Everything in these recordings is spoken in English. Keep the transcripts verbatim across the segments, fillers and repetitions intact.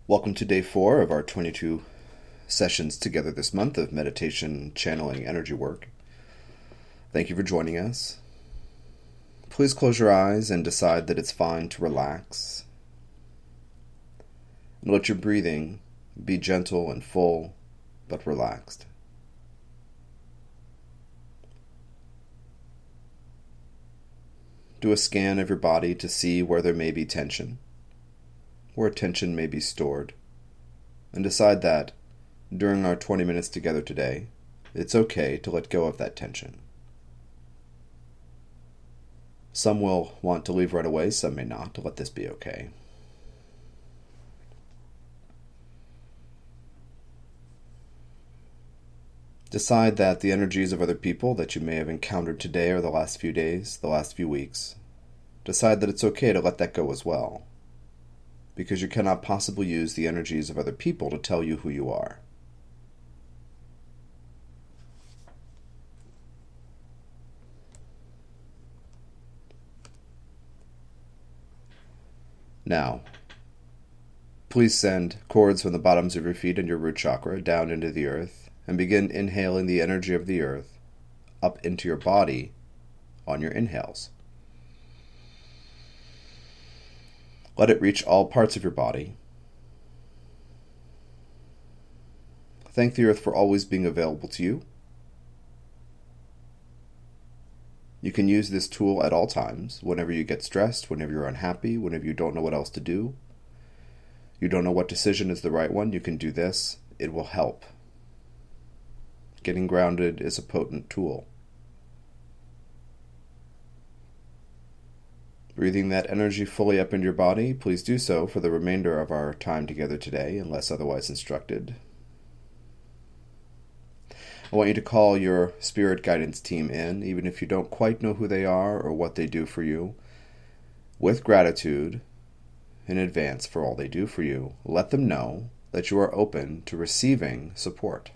Welcome to day four of our twenty-two sessions together this month of meditation, channeling, energy work. Thank you for joining us. Please close your eyes and decide that it's fine to relax. And let your breathing be gentle and full, but relaxed. Do a scan of your body to see where there may be tension, where tension may be stored, and decide that, during our twenty minutes together today, it's okay to let go of that tension. Some will want to leave right away, some may not. Let this be okay. Decide that the energies of other people that you may have encountered today or the last few days, the last few weeks, decide that it's okay to let that go as well, because you cannot possibly use the energies of other people to tell you who you are. Now, please send cords from the bottoms of your feet and your root chakra down into the earth, and begin inhaling the energy of the earth up into your body on your inhales. Let it reach all parts of your body. Thank the earth for always being available to you. You can use this tool at all times, whenever you get stressed, whenever you're unhappy, whenever you don't know what else to do. You don't know what decision is the right one, you can do this. It will help. Getting grounded is a potent tool. Breathing that energy fully up into your body, please do so for the remainder of our time together today, unless otherwise instructed. I want you to call your spirit guidance team in, even if you don't quite know who they are or what they do for you, with gratitude in advance for all they do for you. Let them know that you are open to receiving support.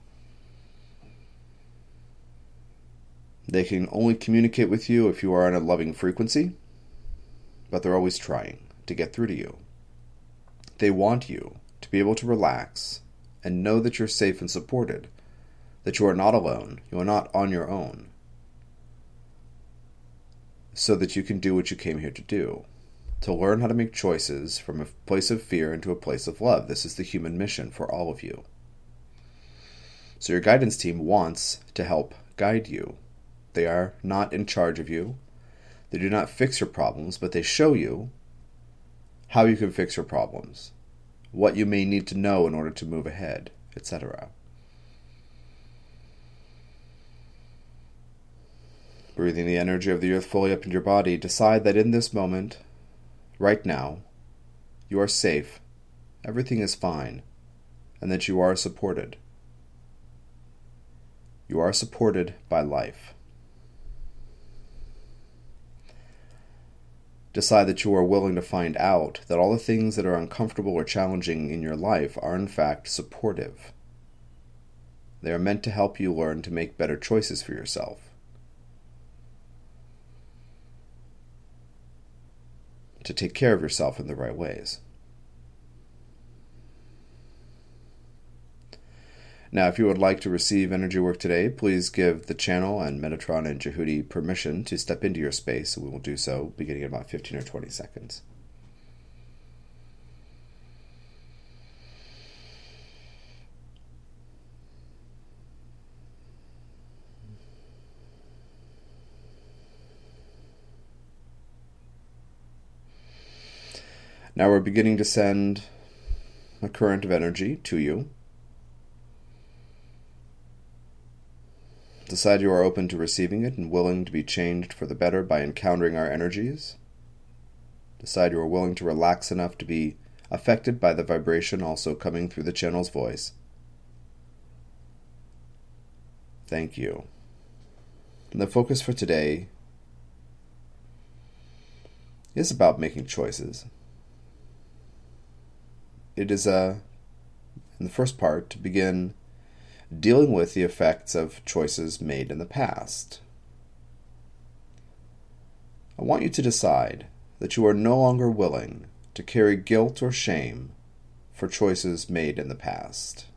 They can only communicate with you if you are in a loving frequency, but they're always trying to get through to you. They want you to be able to relax and know that you're safe and supported, that you are not alone, you are not on your own, so that you can do what you came here to do, to learn how to make choices from a place of fear into a place of love. This is the human mission for all of you. So your guidance team wants to help guide you. They are not in charge of you. They do not fix your problems, but they show you how you can fix your problems, what you may need to know in order to move ahead, et cetera. Breathing the energy of the earth fully up into your body, decide that in this moment, right now, you are safe, everything is fine, and that you are supported. You are supported by life. Decide that you are willing to find out that all the things that are uncomfortable or challenging in your life are in fact supportive. They are meant to help you learn to make better choices for yourself. To take care of yourself in the right ways. Now, if you would like to receive energy work today, please give the channel and Metatron and Jehudi permission to step into your space, and we will do so beginning in about fifteen or twenty seconds. Now we're beginning to send a current of energy to you. Decide you are open to receiving it and willing to be changed for the better by encountering our energies. Decide you are willing to relax enough to be affected by the vibration also coming through the channel's voice. Thank you. And the focus for today is about making choices. It is, a, in the first part, to begin dealing with the effects of choices made in the past. I want you to decide that you are no longer willing to carry guilt or shame for choices made in the past.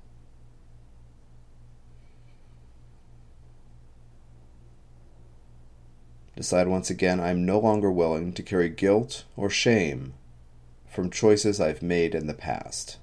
Decide once again, I am no longer willing to carry guilt or shame from choices I've made in the past.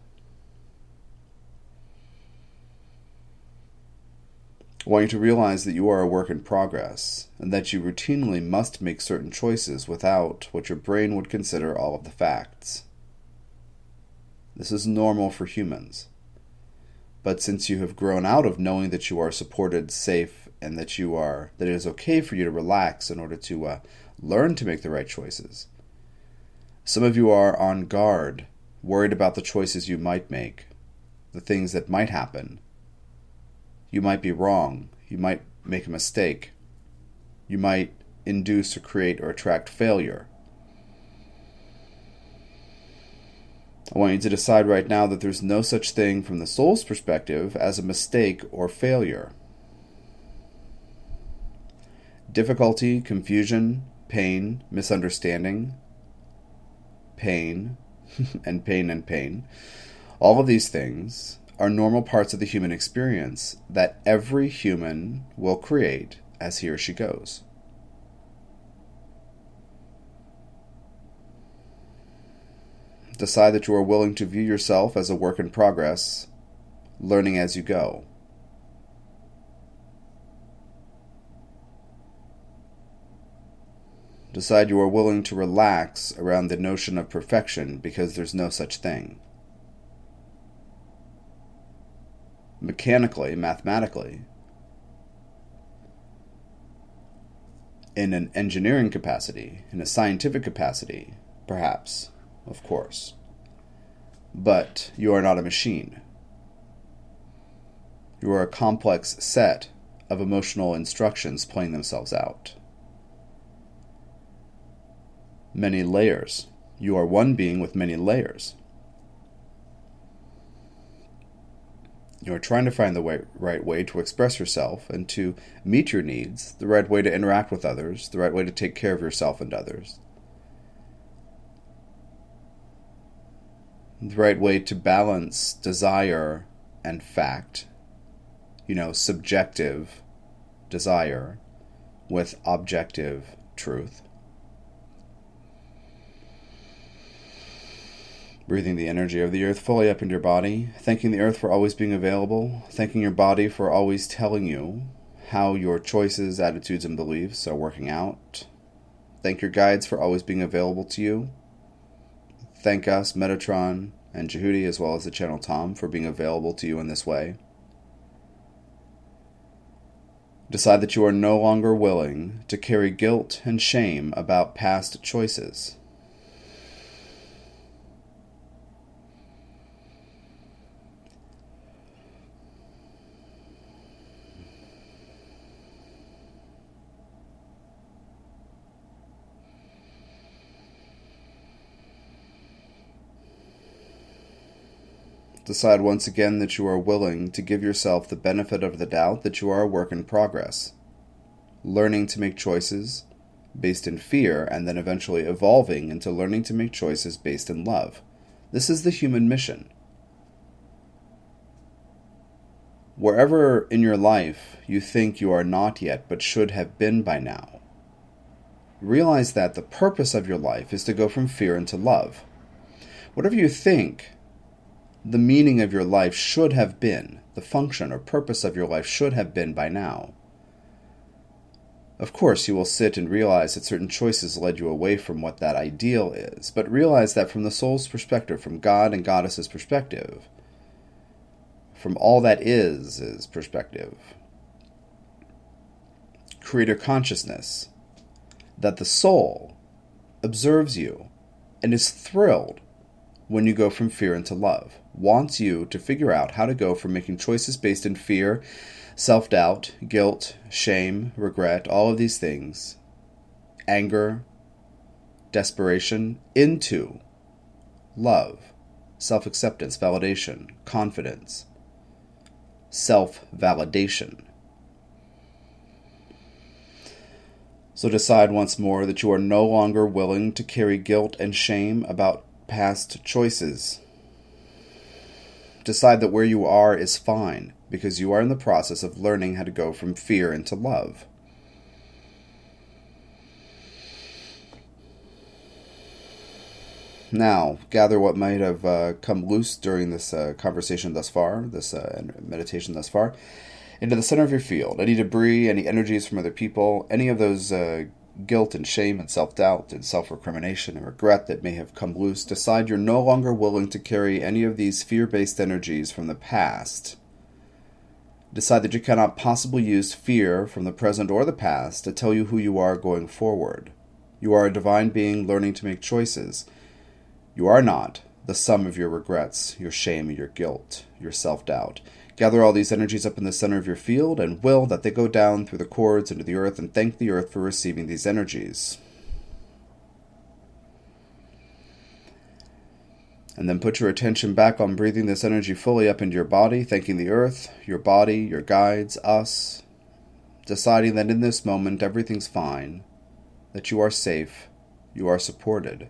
I want you to realize that you are a work in progress, and that you routinely must make certain choices without what your brain would consider all of the facts. This is normal for humans. But since you have grown out of knowing that you are supported, safe, and that you are that it is okay for you to relax in order to uh, learn to make the right choices, some of you are on guard, worried about the choices you might make, the things that might happen. You might be wrong. You might make a mistake. You might induce or create or attract failure. I want you to decide right now that there's no such thing from the soul's perspective as a mistake or failure. Difficulty, confusion, pain, misunderstanding, pain, and pain and pain, all of these things are normal parts of the human experience that every human will create as he or she goes. Decide that you are willing to view yourself as a work in progress, learning as you go. Decide you are willing to relax around the notion of perfection because there's no such thing. Mechanically, mathematically, in an engineering capacity, in a scientific capacity, perhaps, of course. But you are not a machine. You are a complex set of emotional instructions playing themselves out. Many layers. You are one being with many layers. You are trying to find the way, right way to express yourself and to meet your needs, the right way to interact with others, the right way to take care of yourself and others, the right way to balance desire and fact, you know, subjective desire with objective truth. Breathing the energy of the earth fully up into your body, thanking the earth for always being available, thanking your body for always telling you how your choices, attitudes, and beliefs are working out. Thank your guides for always being available to you. Thank us, Metatron and Jehudi, as well as the channel Tom, for being available to you in this way. Decide that you are no longer willing to carry guilt and shame about past choices. Decide once again that you are willing to give yourself the benefit of the doubt that you are a work in progress, learning to make choices based in fear and then eventually evolving into learning to make choices based in love. This is the human mission. Wherever in your life you think you are not yet but should have been by now, realize that the purpose of your life is to go from fear into love. Whatever you think the meaning of your life should have been, the function or purpose of your life should have been by now. Of course, you will sit and realize that certain choices led you away from what that ideal is, but realize that from the soul's perspective, from God and Goddess's perspective, from all that is, is perspective, Creator consciousness, that the soul observes you and is thrilled when you go from fear into love, wants you to figure out how to go from making choices based in fear, self-doubt, guilt, shame, regret, all of these things, anger, desperation, into love, self-acceptance, validation, confidence, self-validation. So decide once more that you are no longer willing to carry guilt and shame about past choices. Decide that where you are is fine, because you are in the process of learning how to go from fear into love. Now, gather what might have uh, come loose during this uh, conversation thus far, this uh, meditation thus far, into the center of your field. Any debris, any energies from other people, any of those uh, guilt and shame and self-doubt and self-recrimination and regret that may have come loose, decide you're no longer willing to carry any of these fear-based energies from the past. Decide that you cannot possibly use fear from the present or the past to tell you who you are going forward. You are a divine being learning to make choices. You are not the sum of your regrets, your shame, your guilt, your self-doubt. Gather all these energies up in the center of your field and will that they go down through the cords into the earth, and thank the earth for receiving these energies. And then put your attention back on breathing this energy fully up into your body, thanking the earth, your body, your guides, us, deciding that in this moment everything's fine, that you are safe, you are supported.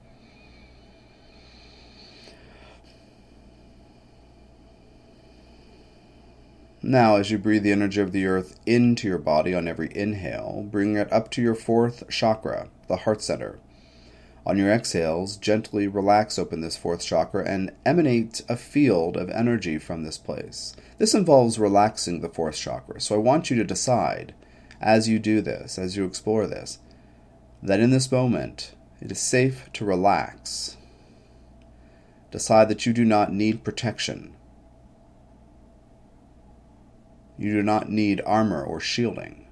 Now, as you breathe the energy of the earth into your body on every inhale, bring it up to your fourth chakra, the heart center. On your exhales, gently relax open this fourth chakra and emanate a field of energy from this place. This involves relaxing the fourth chakra, so I want you to decide, as you do this, as you explore this, that in this moment, it is safe to relax. Decide that you do not need protection. You do not need armor or shielding.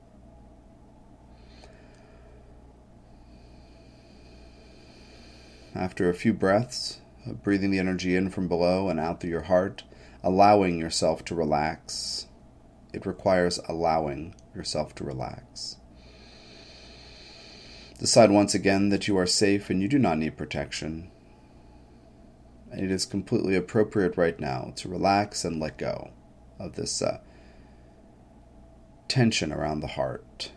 After a few breaths, of breathing the energy in from below and out through your heart, allowing yourself to relax. It requires allowing yourself to relax. Decide once again that you are safe and you do not need protection. And it is completely appropriate right now to relax and let go of this uh, tension around the heart.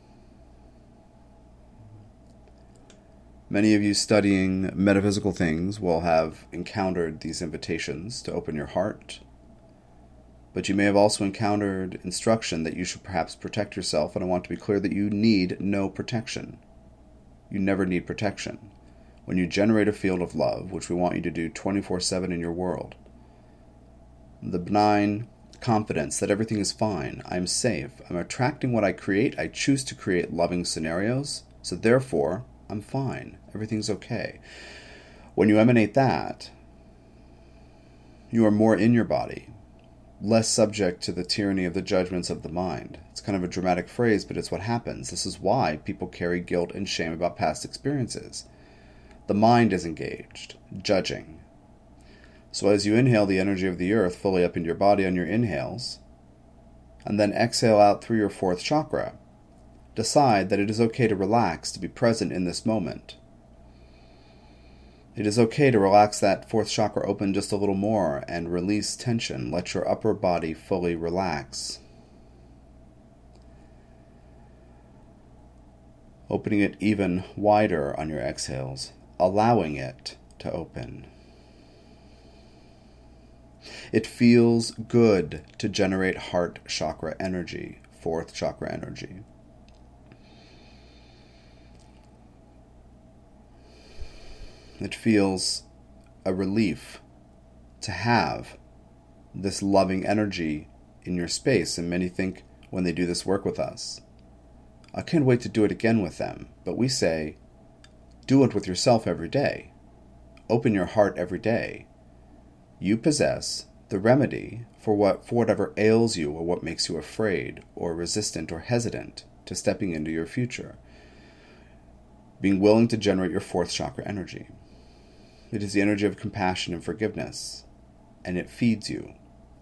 Many of you studying metaphysical things will have encountered these invitations to open your heart, but you may have also encountered instruction that you should perhaps protect yourself, and I want to be clear that you need no protection. You never need protection. When you generate a field of love, which we want you to do twenty-four seven in your world, the benign confidence that everything is fine, I'm safe, I'm attracting what I create, I choose to create loving scenarios, so therefore, I'm fine, everything's okay. When you emanate that, you are more in your body, less subject to the tyranny of the judgments of the mind. It's kind of a dramatic phrase, but it's what happens. This is why people carry guilt and shame about past experiences. The mind is engaged, judging. So as you inhale the energy of the earth fully up into your body on your inhales, and then exhale out through your fourth chakra, decide that it is okay to relax, to be present in this moment. It is okay to relax that fourth chakra open just a little more and release tension. Let your upper body fully relax. Opening it even wider on your exhales, allowing it to open. It feels good to generate heart chakra energy, fourth chakra energy. It feels a relief to have this loving energy in your space, and many think when they do this work with us, I can't wait to do it again with them. But we say, do it with yourself every day. Open your heart every day. You possess the remedy for what for whatever ails you or what makes you afraid or resistant or hesitant to stepping into your future. Being willing to generate your fourth chakra energy. It is the energy of compassion and forgiveness, and it feeds you.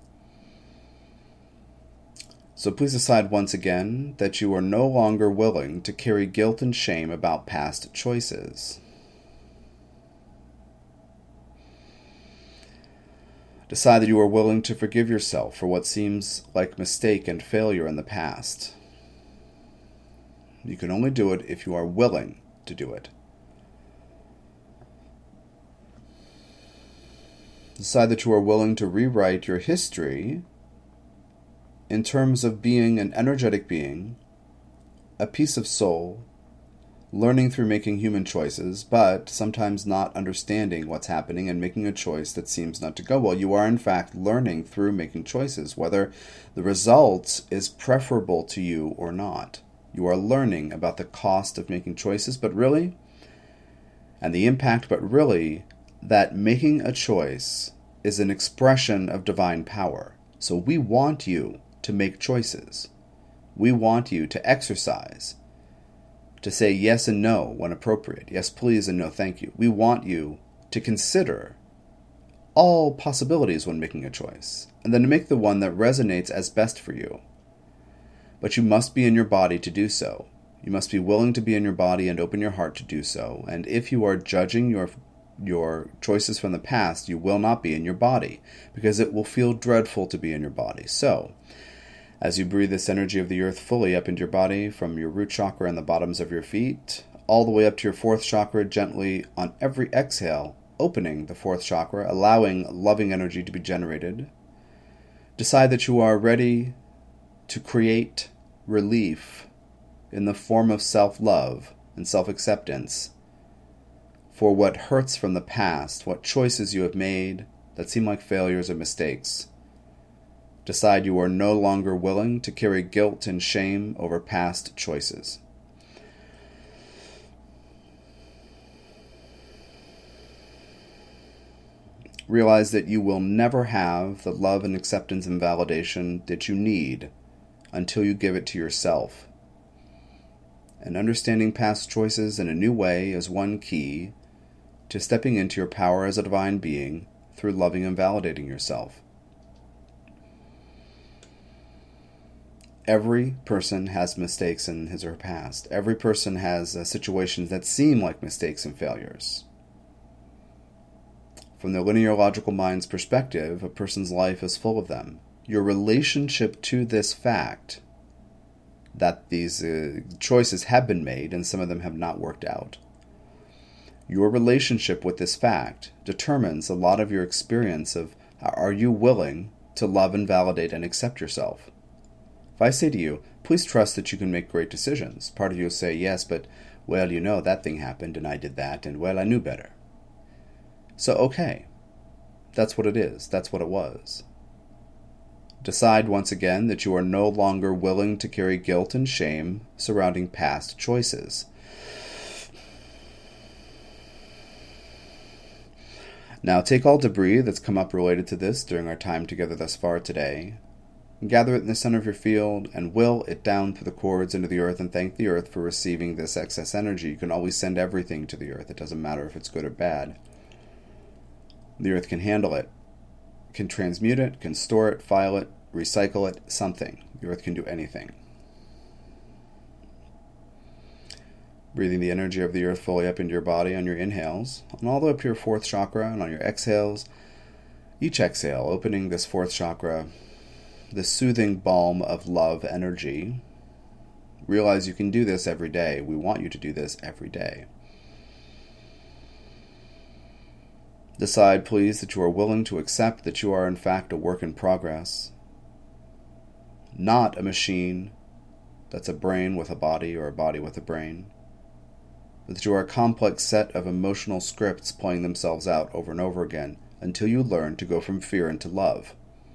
So please decide once again that you are no longer willing to carry guilt and shame about past choices. Decide that you are willing to forgive yourself for what seems like mistake and failure in the past. You can only do it if you are willing to do it. Decide that you are willing to rewrite your history in terms of being an energetic being, a piece of soul, learning through making human choices, but sometimes not understanding what's happening and making a choice that seems not to go well. You are, in fact, learning through making choices, whether the result is preferable to you or not. You are learning about the cost of making choices, but really, and the impact, but really, that making a choice is an expression of divine power. So we want you to make choices. We want you to exercise, to say yes and no when appropriate, yes please and no thank you. We want you to consider all possibilities when making a choice, and then to make the one that resonates as best for you. But you must be in your body to do so. You must be willing to be in your body and open your heart to do so. And if you are judging your your choices from the past, you will not be in your body, because it will feel dreadful to be in your body. So, as you breathe this energy of the earth fully up into your body, from your root chakra and the bottoms of your feet, all the way up to your fourth chakra, gently on every exhale, opening the fourth chakra, allowing loving energy to be generated, decide that you are ready to create relief in the form of self-love and self-acceptance for what hurts from the past, what choices you have made that seem like failures or mistakes. Decide you are no longer willing to carry guilt and shame over past choices. Realize that you will never have the love and acceptance and validation that you need until you give it to yourself. And understanding past choices in a new way is one key to stepping into your power as a divine being through loving and validating yourself. Every person has mistakes in his or her past. Every person has uh, situations that seem like mistakes and failures. From the linear logical mind's perspective, a person's life is full of them. Your relationship to this fact that these uh, choices have been made and some of them have not worked out, your relationship with this fact determines a lot of your experience of, are you willing to love and validate and accept yourself? If I say to you, please trust that you can make great decisions, part of you will say, yes, but, well, you know, that thing happened and I did that, and, well, I knew better. So, okay, that's what it is. That's what it was. Decide once again that you are no longer willing to carry guilt and shame surrounding past choices. Now take all debris that's come up related to this during our time together thus far today, and gather it in the center of your field, and will it down through the cords into the earth, and thank the earth for receiving this excess energy. You can always send everything to the earth. It doesn't matter if it's good or bad. The earth can handle it, can transmute it, can store it, file it, recycle it, something. The earth can do anything. Breathing the energy of the earth fully up into your body on your inhales, and all the way up to your fourth chakra, and on your exhales, each exhale, opening this fourth chakra, the soothing balm of love energy. Realize you can do this every day. We want you to do this every day. Decide, please, that you are willing to accept that you are, in fact, a work in progress, not a machine that's a brain with a body or a body with a brain, but that you are a complex set of emotional scripts playing themselves out over and over again until you learn to go from fear into love.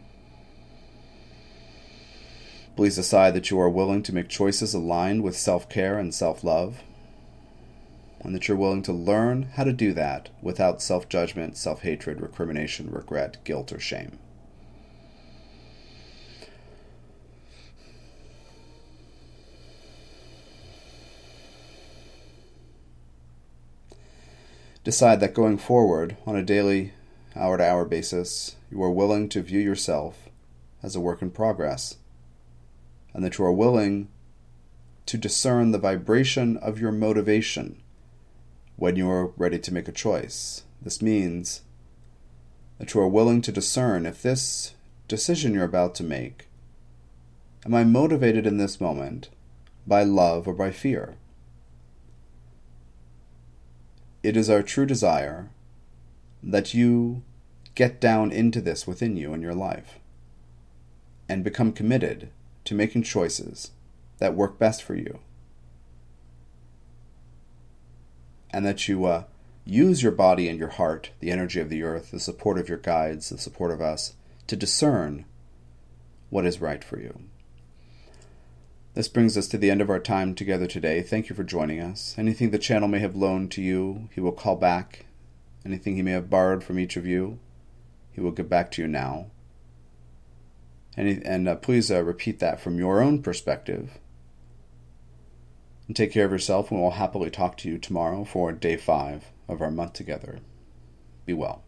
Please decide that you are willing to make choices aligned with self-care and self-love, and that you're willing to learn how to do that without self-judgment, self-hatred, recrimination, regret, guilt, or shame. Decide that going forward, on a daily, hour-to-hour basis, you are willing to view yourself as a work in progress, and that you are willing to discern the vibration of your motivation when you are ready to make a choice. This means that you are willing to discern if this decision you're about to make, am I motivated in this moment by love or by fear? It is our true desire that you get down into this within you in your life and become committed to making choices that work best for you. And that you uh, use your body and your heart, the energy of the earth, the support of your guides, the support of us, to discern what is right for you. This brings us to the end of our time together today. Thank you for joining us. Anything the channel may have loaned to you, he will call back. Anything he may have borrowed from each of you, he will give back to you now. And, and uh, please uh, repeat that from your own perspective. And take care of yourself, and we'll happily talk to you tomorrow for day five of our month together. Be well.